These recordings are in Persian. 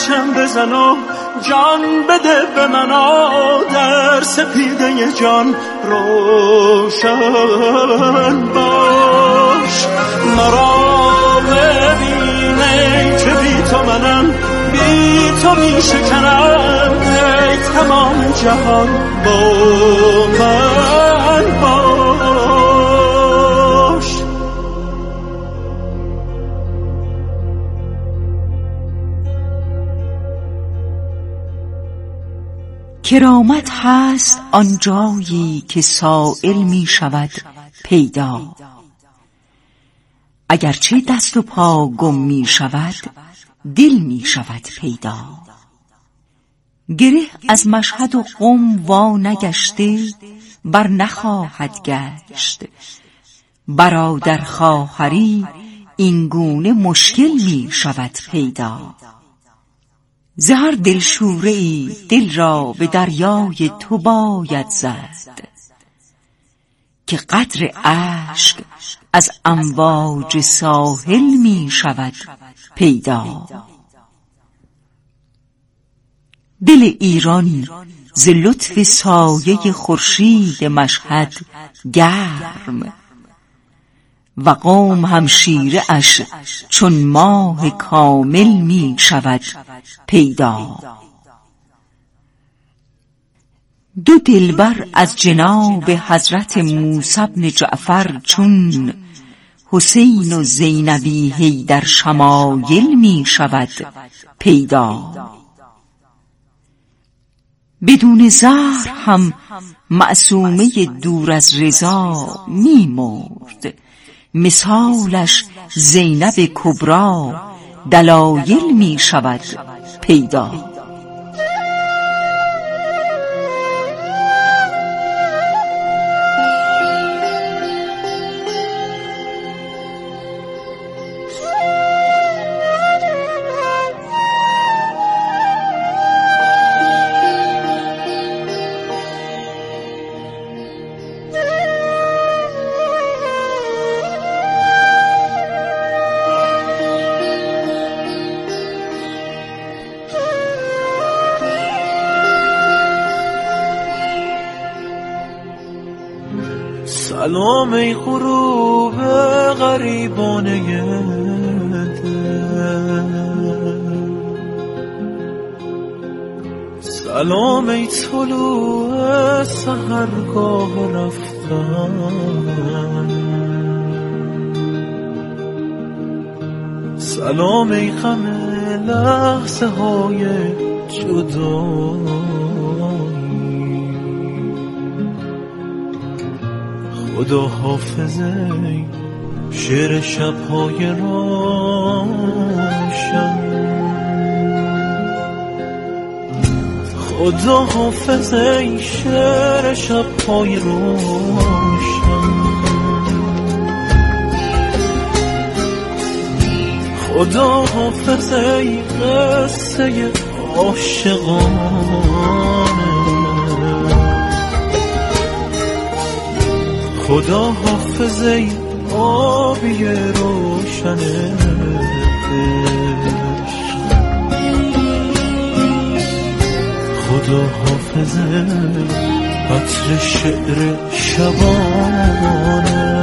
آتشم بزن و جان بده به من، در سپیده جان روشن باش. مرا ببینه که بی تو منم، بی تو می شکنم، ای تمام جهان با من باش. کرامت هست آنجایی که سائل می شود پیدا، اگرچه دست و پا گم می شود دل می شود پیدا. گره از مشهد و قم وا نگشته، بر نخواهد گشت. برادر خواهری این گونه مشکل می شود پیدا. ز هر دلشوره ای دل را به دریای تو باید زد، که قطره اشک از امواج ساحل می شود پیدا. دل ایران ز لطف سایه خورشید مشهد گرم، و قوم همشیره اش چون ماه کامل می شود پیدا. دو دلبر از جناب حضرت موسی بن جعفر چون حسین و زینبی حیدر شمایل می شود پیدا. بدون زهر هم معصومه دور از رضا می مرد، مثالش زینب کبری دلایل می شود پیدا. سلام ای غروب غریبانه دل، سلام ای طلوع سحرگاه رفتن، سلام ای غم لحظه های جدایی. خدا حافظه شعر شب‌های روشن، خدا حافظه شعر شب‌های روشن، خدا حافظه قصه عاشقانه، خدا حافظه آبی روشن خدا حافظه عطر شعر شبانه.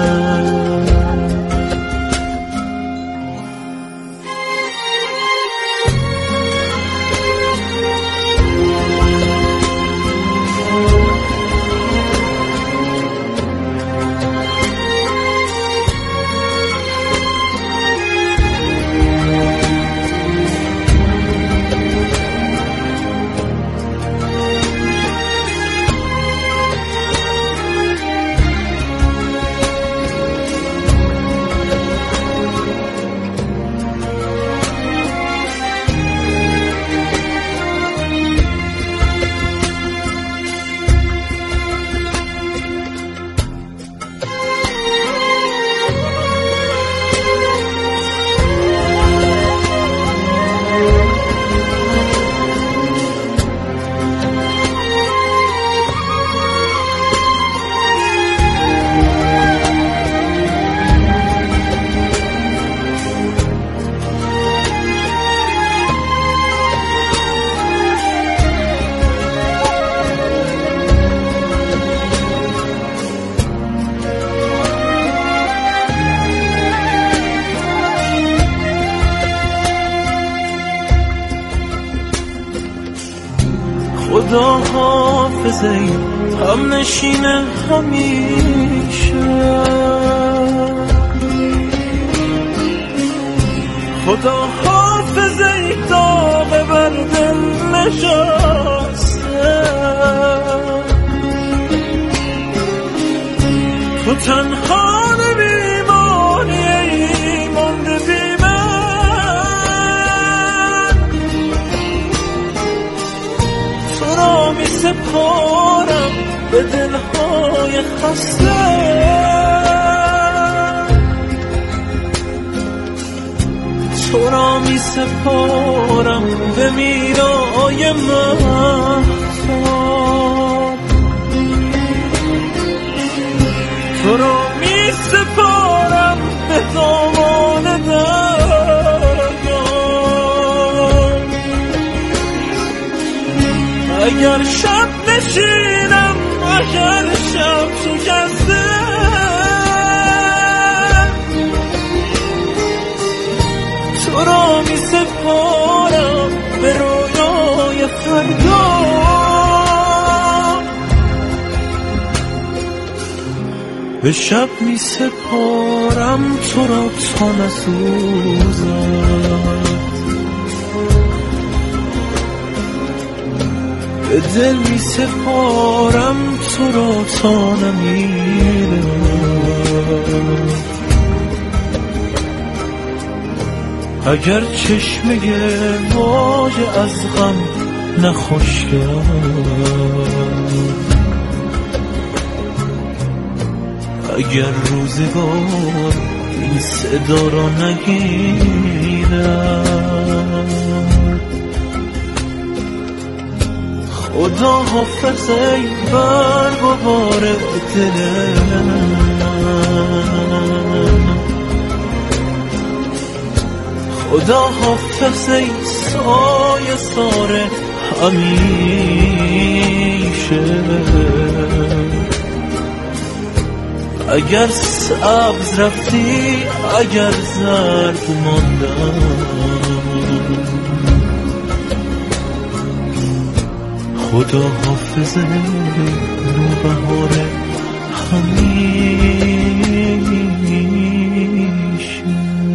خدا حافظه هم نشین همیشه، خدا حافظه داغ بر دل نشسته، تو تنها نمیمانی ای مانده بی من، تو را می سپارم به دلهای خسته، تو را می سپارم به میرای مهتاب، تو را می سپارم به دامان دریا، اگر شب نشینم اگر شب شکسته، تو را می سپارم به رویای فردا، به شب می سپارم تو را تا نسوزد، به دل می سپارم تو را تا نمیرد، اگر چشمه واژه از غم نخوش کرد، اگر روزگار این صدا را نگیرد، خدا حافظ ای برگ و بار دلم، خدا حافظ ای سایه سار همیشه، اگر سبز رفتی اگر زرد ماندم، خدا حافظ نوبهار همیشه.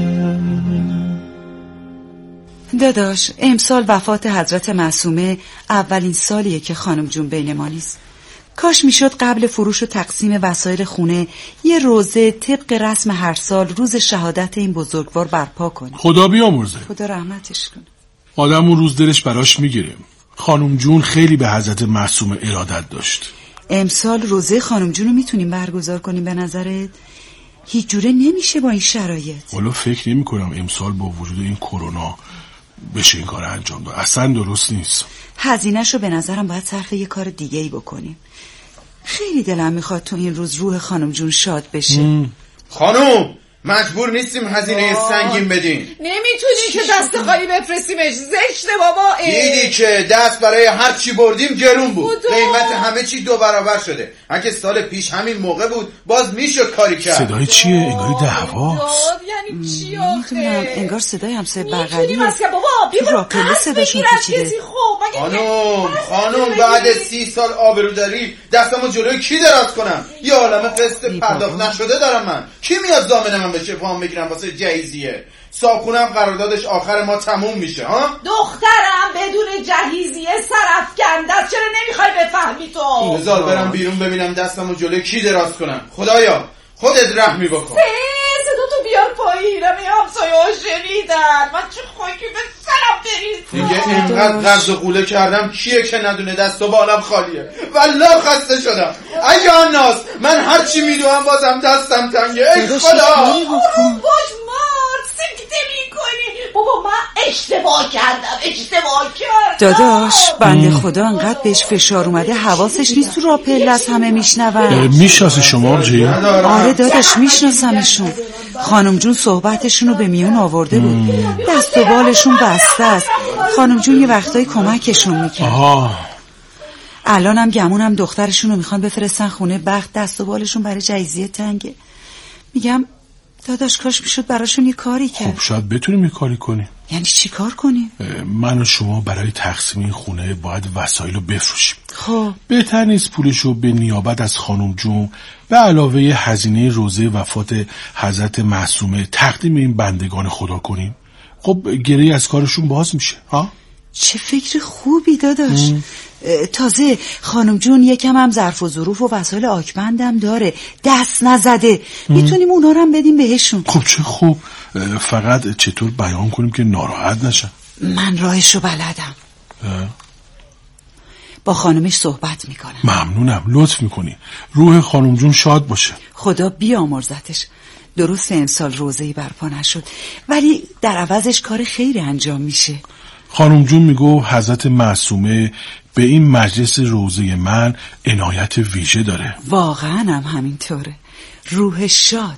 داداش امسال وفات حضرت معصومه اولین سالیه که خانم جون بین ما نیست. کاش میشد قبل فروش و تقسیم وسایل خونه یه روزه طبق رسم هر سال روز شهادت این بزرگوار برپا کنیم. خدا بیامرزه. خدا رحمتش کنه. آدم اون روز دلش براش میگیره. خانم جون خیلی به حضرت معصومه ارادت داشت. امسال روزه خانم جون رو میتونیم برگزار کنیم به نظرت؟ هیچ جوره نمیشه با این شرایط. والا فکر نمی کنم امسال با وجود این کرونا بشه این کار انجام داد. اصلا درست نیست. هزینه‌شو به نظرم باید صرف یه کار دیگه ای بکنیم. خیلی دلم میخواد تو این روز روح خانم جون شاد بشه. خانم مجبور نیستیم هزینه سنگین بدین. نمیتونی که دست خالی بفرستیمش، زشته بابا. دیدی که دست برای هر چی بردیم گرون بود. قیمت همه چی 2 برابر شده. اگه سال پیش همین موقع بود باز میشد کاری کرد. صدای چیه؟ انگاری دعواست. یعنی چی آخه؟ انگار صدای همسایه بغلیه. بابا بیا راپله صداشون پیچیده. خانم بعد 30 سال آبروداری دستمو جلوی کی دراز کنم؟ یه عالمه قسط پرداخت نشده دارم من. کی میاد ضامن من بشه وام بگیرم واسه جهیزیه؟ صاحبخونم قراردادش آخر ما تموم میشه ها؟ دخترم بدون جهیزیه سرافکنده است. چرا نمیخوای بفهمی تو؟ بذار برم بیرون ببینم دستمو جلوی کی دراز کنم. خدایا خودت رحمی بکن. صدا تو بیار پایین. همه همسایه‌ها شنیدن. من چه خاکی به سرم بریزم. دیگه اینقدر قرض و قوله کردم کیه که ندونه دست و بالم خالیه. والله خسته شدم. اگه آناس من هر چی میدونم بازم دستم تنگه. ای خدا باش مرد سکته میکنی. بابا من اشتباه کردم. داداش بنده خدا انقدر بهش فشار اومده حواسش نیست تو راپله از همه میشنون. میشناسی شما آبجی؟ آره داداش میشناسمشون. خانم جون صحبتشون رو به میون آورده بود. دست و بالشون بسته است. خانم جون یه وقتایی کمکشون میکرد. الانم گمونم دخترشون رو میخوان بفرستن خونه بخت. دست و بالشون برای جهیزیه تنگه. میگم داداش کاش میشد براشون یه کاری کرد. خب شاید بتونیم یه کاری کنیم. یعنی چی کار کنیم؟ من و شما برای تقسیم این خونه باید وسایل رو بفروشیم. خب بهتر نیست پولشو به نیابت از خانم جون به علاوه هزینه روزه وفات حضرت معصومه تقدیم این بندگان خدا کنیم؟ خب گره از کارشون باز میشه. ها؟ چه فکر خوبی داداش. تازه خانم جون یکم هم ظرف و ظروف و وسایل آکبندم داره، دست نزده، میتونیم اونا رو هم بدیم بهشون. خب چه خوب، فقط چطور بیان کنیم که ناراحت نشن؟ من راهشو بلدم. با خانمش صحبت میکنم. ممنونم، لطف میکنی. روح خانم جون شاد باشه. خدا بیامرزتش. درست امسال روزه‌ای برپا نشد ولی در عوضش کار خیری انجام میشه. خانم جون میگو حضرت معصومه به این مجلس روزه من عنایت ویژه داره. واقعا هم همینطوره. روح شاد.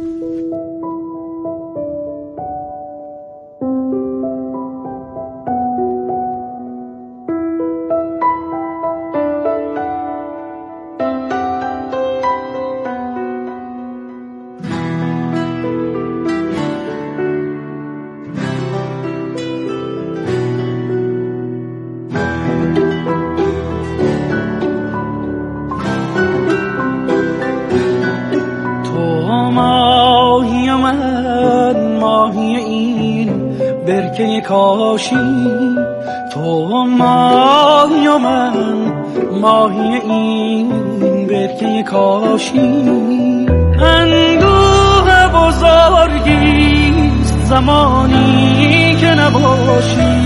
کاشی تو ماهی و من ماهی این برکه کاشی اندوه بزرگیست زمانی که نباشی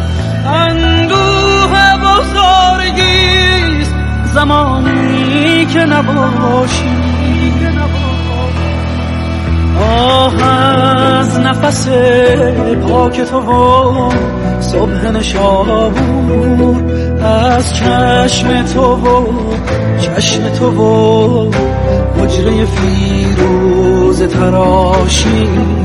اندوه بزرگیست زمانی که نباشی آه از نفس پاک تو و صبح نشابور از چشم تو و چشم تو و حجره فیروز تراشی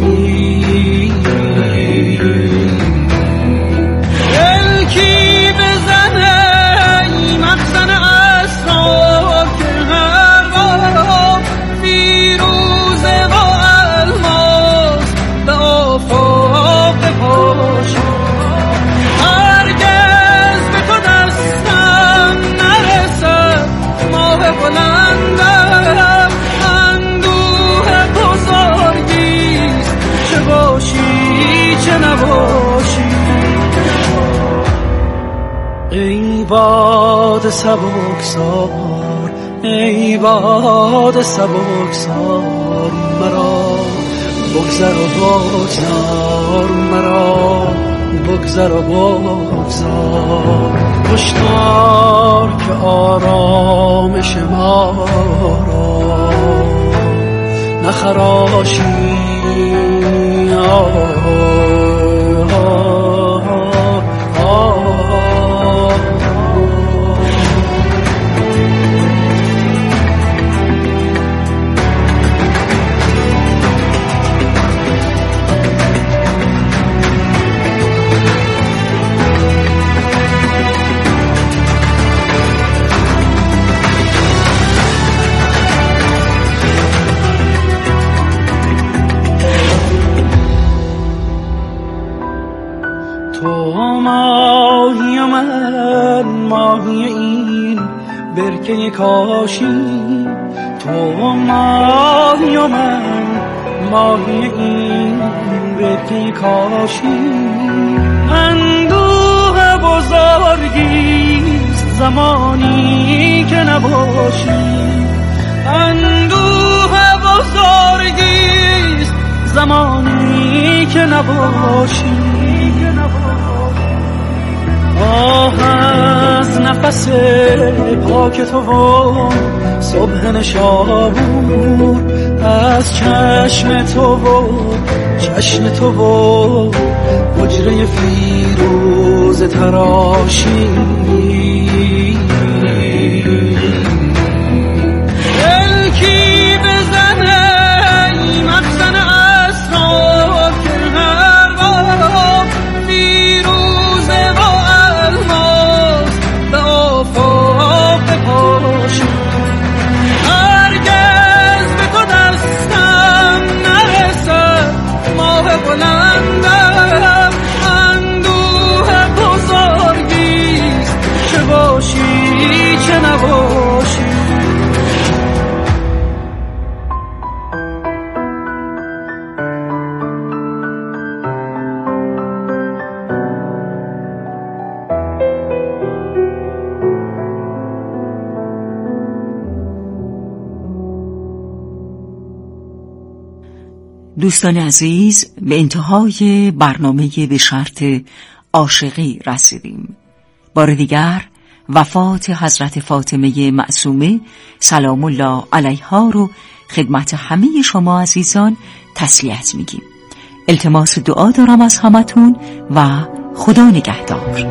دل کی بزنه ای مخزن اسرار که هر بار فیروزه و الماس به آفاق پاشی هرگز به تو دستم نرسد ماه بلندم اندوه بزرگیست چه باشی چه نباشی ای باد سبکسار ای باد سبکسار مرا بگذر و بگذار مرا بگذر و بگذار هشدار که آرامش ما را نخراشی برکه کاشی تو ماهی و من ماهی این برکه کاشی اندوه بزرگیست زمانی که نباشی اندوه بزرگیست زمانی که نباشی آه از نفس پاک تو و صبح نشابور از چشم تو و چشم تو و حجره فیروز تراشی دل کی بزنه ای مخزن اسرار که هر بار فیروزه و الماس به آفاق پاشی هرگز به تو دستم نرسد ماه بلندم دوستان عزیز، به انتهای برنامه به شرط عاشقی رسیدیم. بار دیگر وفات حضرت فاطمه معصومه سلام الله علیها رو خدمت همه شما عزیزان تسلیت میگیم. التماس دعا دارم از همتون و خدا نگهدار.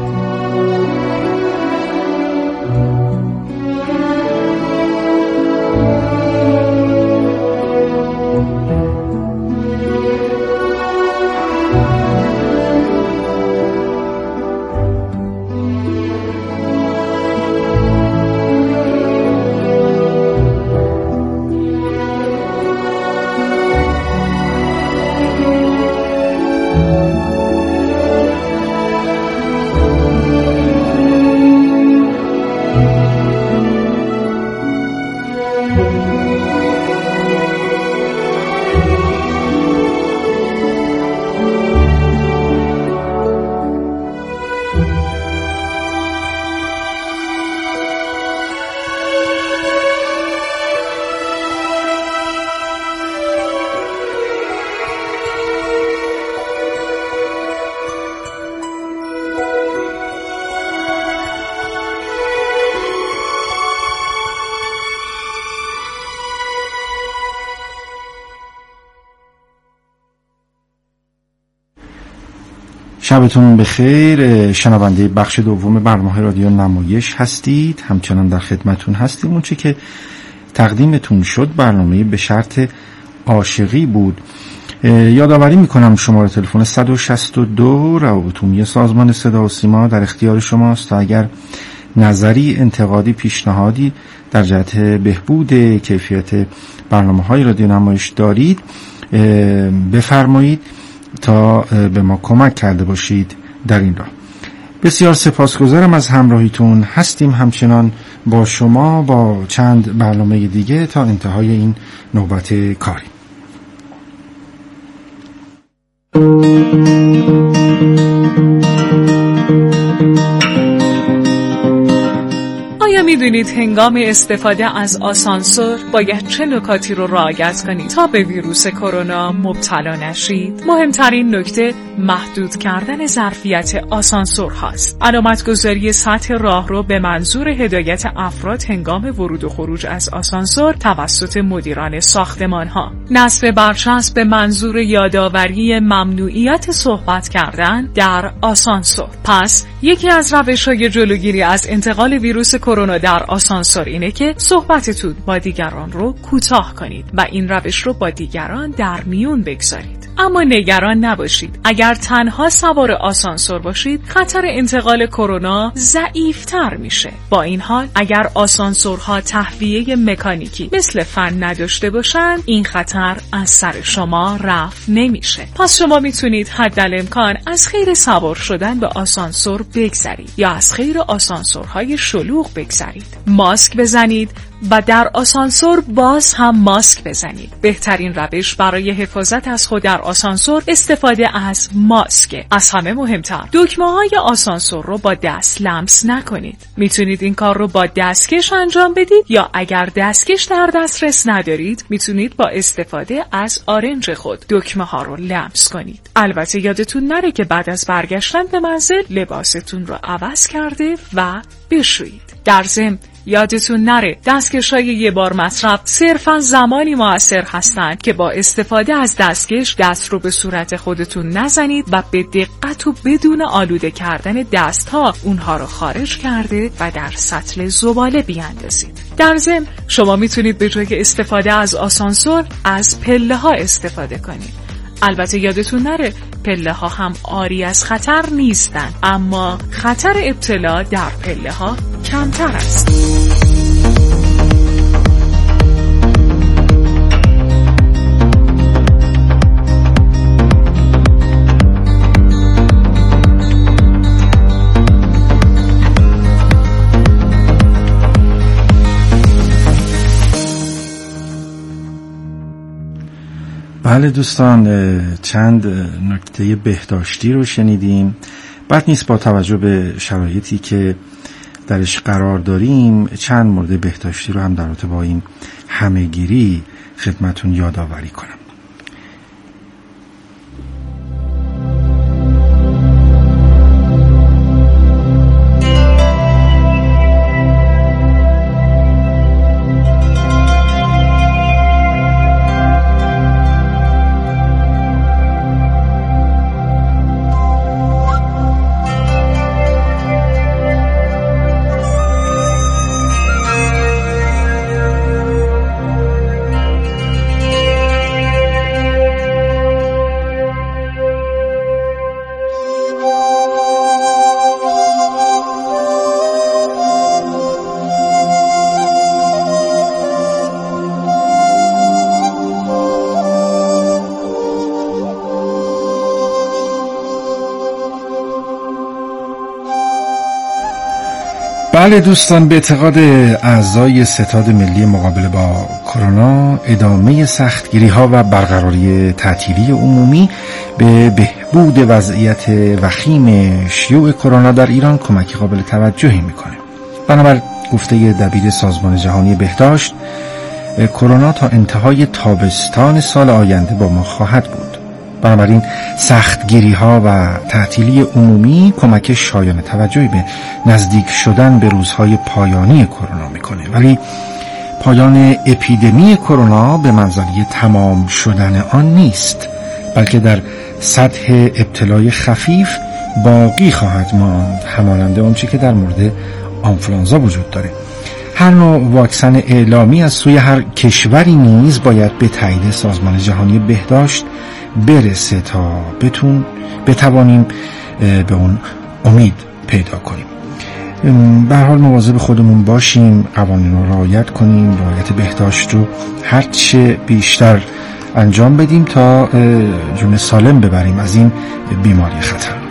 شبتون بخیر. شنونده بخش دوم برنامه رادیو نمایش هستید. همچنان در خدمتون هستیم. اون چه که تقدیمتون شد برنامه به شرط عاشقی بود. یادآوری میکنم شماره تلفن 162 روابط عمومی سازمان صدا و سیما در اختیار شماست تا اگر نظری، انتقادی، پیشنهادی در جهت بهبود کیفیت برنامه‌های رادیو نمایش دارید بفرمایید تا به ما کمک کرده باشید در این راه. بسیار سپاسگزارم از همراهیتون. هستیم همچنان با شما با چند برنامه دیگه تا انتهای این نوبت کاری. آیا میدونید هنگام استفاده از آسانسور باید چه نکاتی رو رعایت کنید تا به ویروس کرونا مبتلا نشید؟ مهمترین نکته محدود کردن ظرفیت آسانسور هاست. علامتگذاری سطح راهرو به منظور هدایت افراد هنگام ورود و خروج از آسانسور توسط مدیران ساختمان ها. نصب برچسب به منظور یادآوری ممنوعیت صحبت کردن در آسانسور. پس یکی از روش‌های جلوگیری از انتقال ویروس کرونا در آسانسور اینه که صحبتتون با دیگران رو کوتاه کنید و این روش رو با دیگران در میون بگذارید. اما نگران نباشید. اگر تنها سوار آسانسور باشید، خطر انتقال کرونا ضعیف‌تر میشه. با این حال اگر آسانسورها تهویه مکانیکی مثل فن نداشته باشن، این خطر از سر شما رفع نمیشه. پس شما میتونید حدالامکان از خیر سوار شدن به آسانسور بگذرید یا از خیر آسانسورهای شلوغ بگذرید. ماسک بزنید و در آسانسور باز هم ماسک بزنید. بهترین روش برای حفاظت از خود در آسانسور استفاده از ماسک. از همه مهمتر، دکمه‌های آسانسور رو با دست لمس نکنید. میتونید این کار رو با دستکش انجام بدید یا اگر دستکش در دسترس ندارید، میتونید با استفاده از آرنج خود دکمه‌ها رو لمس کنید. البته یادتون نره که بعد از برگشتن به منزل لباستون رو عوض کرده و بشویید. در ضمن یادتون نره دستکش‌های یه بار مصرف صرفاً زمانی مؤثر هستند که با استفاده از دستکش دست رو به صورت خودتون نزنید و به دقت و بدون آلوده کردن دست‌ها اونها رو خارج کرده و در سطل زباله بیاندازید. در ضمن شما میتونید به جای استفاده از آسانسور از پله‌ها استفاده کنید. البته یادتون نره پله ها هم عاری از خطر نیستن، اما خطر ابتلا در پله ها کمتر است. بله دوستان، چند نکته بهداشتی رو شنیدیم. بد نیست با توجه به شرایطی که درش قرار داریم چند مورد بهداشتی رو هم در رابطه با این همه‌گیری خدمتون یادآوری کنم. بله دوستان، به اعتقاد اعضای ستاد ملی مقابله با کرونا، ادامه سختگیری ها و برقراری تعطیلی عمومی به بهبود وضعیت وخیم شیوع کرونا در ایران کمک قابل توجهی میکنه. بنابر گفته دبیر سازمان جهانی بهداشت، کرونا تا انتهای تابستان سال آینده با ما خواهد بود. بنابراین سختگیری ها و تعطیلی عمومی کمک شایان توجهی به نزدیک شدن به روزهای پایانی کرونا میکنه، ولی پایان اپیدمی کرونا به منزله تمام شدن آن نیست، بلکه در سطح ابتلای خفیف باقی خواهد ماند، همانند آنچه که در مورد آنفولانزا وجود داره. هر نوع واکسن اعلامی از سوی هر کشوری نیز باید به تایید سازمان جهانی بهداشت برسه تا بتوانیم به اون امید پیدا کنیم. به هر حال مواظب خودمون باشیم، قوانین رو رعایت کنیم، رعایت بهداشت رو هرچه بیشتر انجام بدیم تا جون سالم ببریم از این بیماری خطرناک.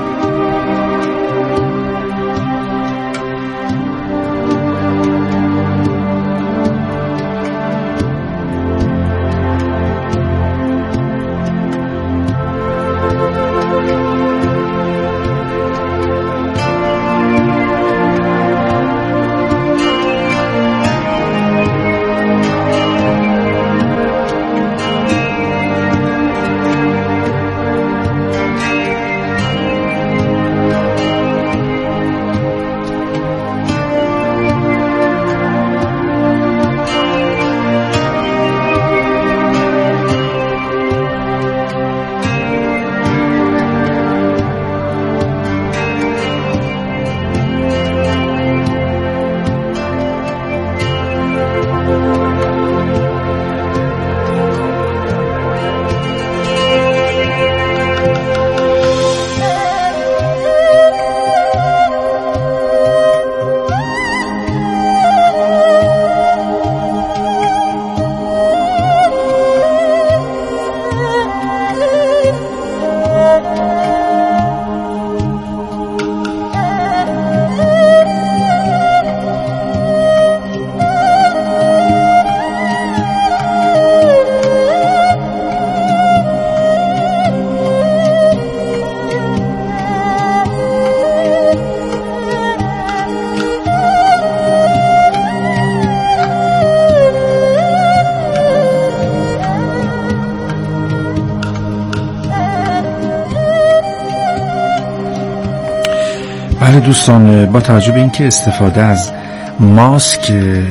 بله دوستان، با توجه به اینکه استفاده از ماسک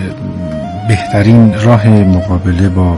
بهترین راه مقابله با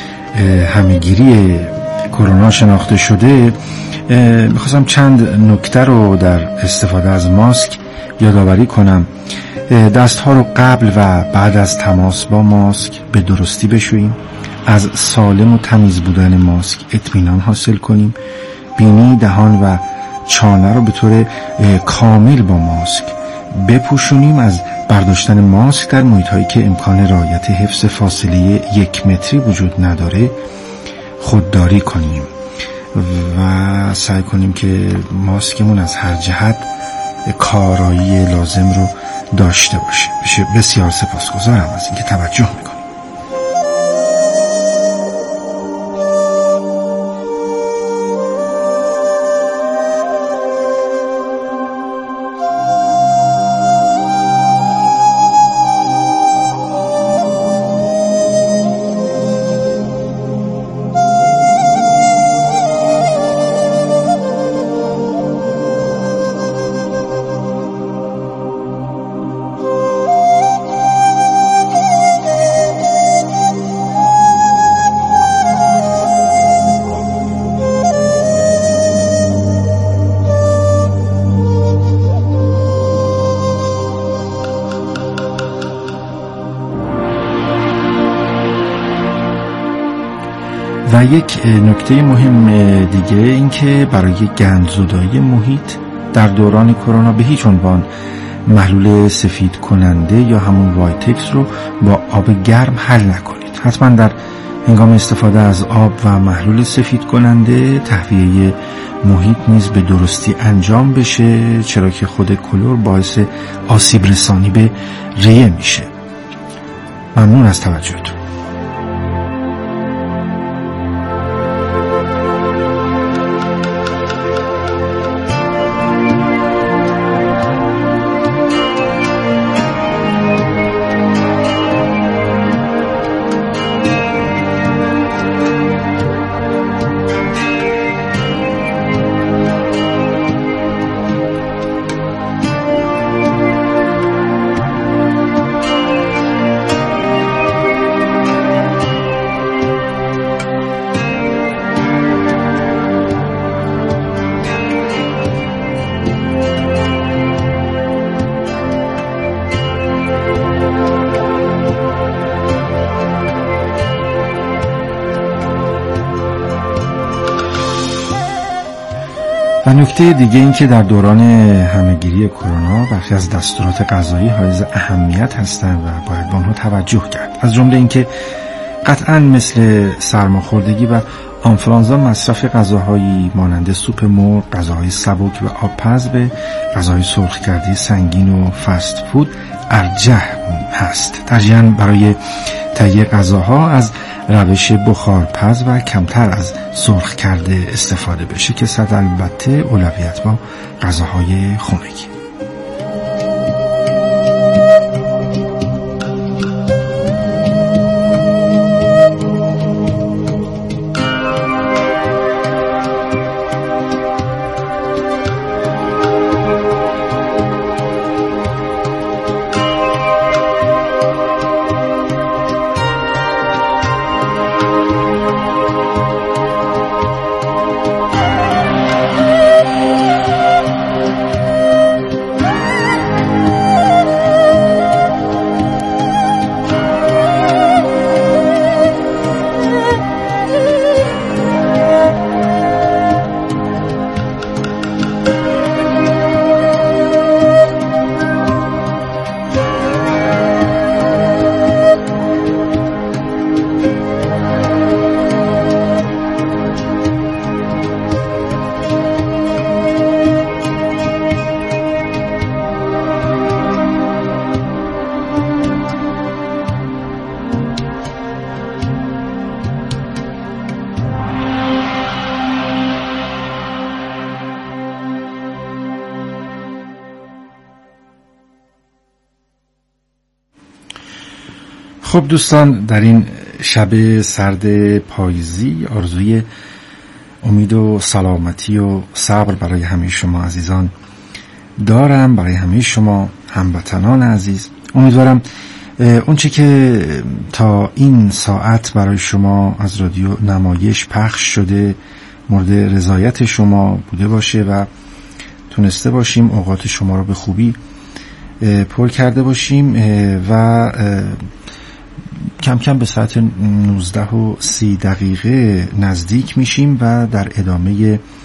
همه‌گیری کرونا شناخته شده، میخواستم چند نکته رو در استفاده از ماسک یادآوری کنم. دستها رو قبل و بعد از تماس با ماسک به درستی بشوییم، از سالم و تمیز بودن ماسک اطمینان حاصل کنیم، بینی، دهان و چانه رو به طور کامل با ماسک بپوشونیم، از برداشتن ماسک در محیط هایی که امکان رعایت حفظ فاصله 1 متری وجود نداره خودداری کنیم و سعی کنیم که ماسکمون از هر جهت کارایی لازم رو داشته باشه. بسیار سپاسگزارم از اینکه توجه میکنیم. و یک نکته مهم دیگه این که برای گندزدایی محیط در دوران کرونا به هیچ عنوان محلول سفید کننده یا همون وایتکس رو با آب گرم حل نکنید. حتما در هنگام استفاده از آب و محلول سفید کننده تهویه محیط نیز به درستی انجام بشه، چرا که خود کلور باعث آسیب رسانی به ریه میشه. ممنون از توجهتون. و نکته دیگه این که در دوران همهگیری کرونا برخی از دستورات غذایی حائز اهمیت هستند و باید به آنها توجه کرد. از جمله اینکه قطعاً مثل سرماخوردگی و آنفلانزا مصرف غذاهایی مانند سوپ مرغ، غذاهای سبک و آبپز به غذاهای سرخ کرده سنگین و فست فود ارجح هست. ترجیحاً برای تهیه غذاها از روش بخارپز و کمتر از سرخ کرده استفاده بشه که صد البته اولویت با غذاهای خونگی. خب دوستان، در این شب سرد پاییزی آرزوی امید و سلامتی و صبر برای همه شما عزیزان دارم، برای همه شما هموطنان عزیز. امیدوارم اون چی که تا این ساعت برای شما از رادیو نمایش پخش شده مورد رضایت شما بوده باشه و تونسته باشیم اوقات شما رو به خوبی پر کرده باشیم و کم کم به ساعت 19:30 نزدیک میشیم و در ادامه